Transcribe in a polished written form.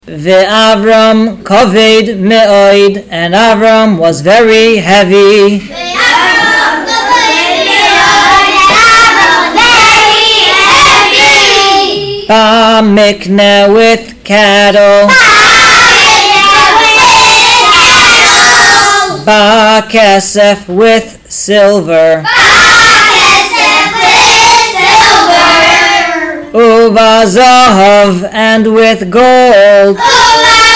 Ve'Avram koved me'od, and Avram was very heavy. Ba'mikneh with cattle. Ba'kesef with silver. Uva zahav, and with gold.